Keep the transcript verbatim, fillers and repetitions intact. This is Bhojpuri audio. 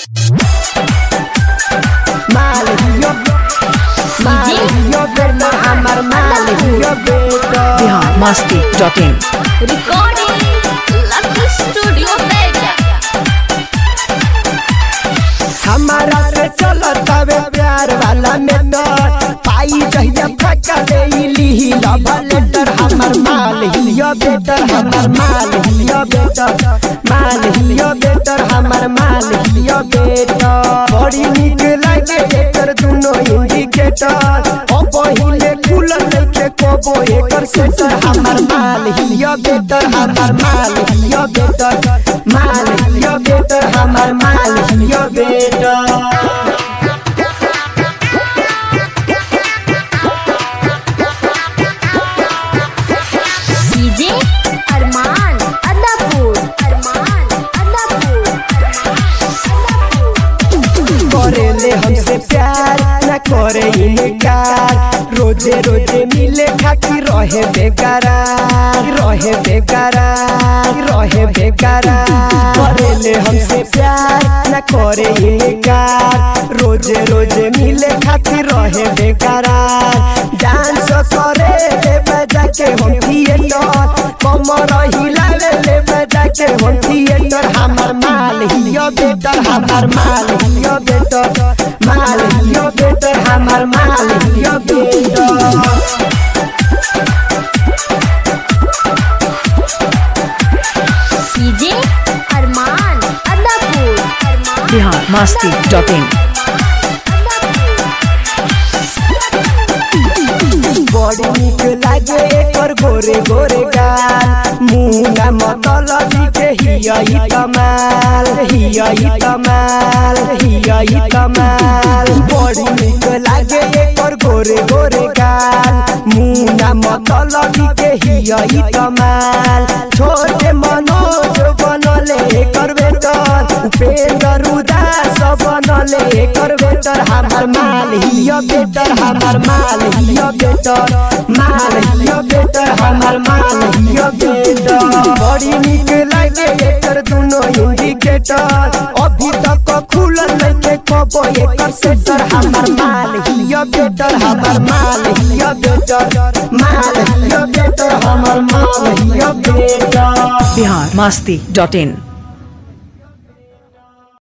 माल हियो माल हियो बेटा हमार माल हियो बेटा Bihar Masti dot in recording Lucky Studio बेटा हमारा से चलत हवे प्यार वाला मेटर पाई जहिया फका दे ली लव लेटर हमार माल हियो बेटर हमार माल हियो बेटर माल हियो बेटर हमार माल हियो बेटर बड़ी निक लागे एकर दुनो इंडिकेटर ओ पहिले खुलल नइखे कोबो एकर सेटर हमार माल हियो बेटर हमार माल हियो बेटर माल हियो बेटर हमार माल हियो बेटर डीजे अरमान अदापुर अरमान अदापुर करेले हमसे प्यार न करे इनकार रोजे रोजे मिले खातिर रहे बेकरार रहे बेकरार रहे बेकरार करेले हमसे प्यार न करे इनकार रोजे रोजे मिले खातिर रहे बेकरार डांस करे ले बजा के हम थिएटर कमर हिला ले ले बजा के हम थिएटर हमार माल हियो बेटर हमार माल हियो बेटर माल हियो बेटर हमार माल हियो better DJ Arman Adapur Arman Bihar Masti dot in बड़ी निक लागे एकर गोरे गोरे गाल मुंगा मतलब के हिया ही कमाल हिया ही कमाल हिया ही कमाल बड़ी निक लागे एकर गोरे गोरे गाल मुंगा मतलब के हिया ही कमाल छोटे मनोज बनले एकर बेटर उपेंद्र उदास बनले एकर बेटर हमार माल हिया बेटर हमार माल हिया बेटर माल हियो बेटर हमार माल हियो बेटर बड़ी निक लागे एकर दुनो इंडिकेटर अभी तक खुलल नइखे कबो एकर सेटर हमार माल हियो बेटर हमार माल हियो बेटर माल हियो बेटर हमार माल हियो बेटर बिहार मस्ती डॉट इन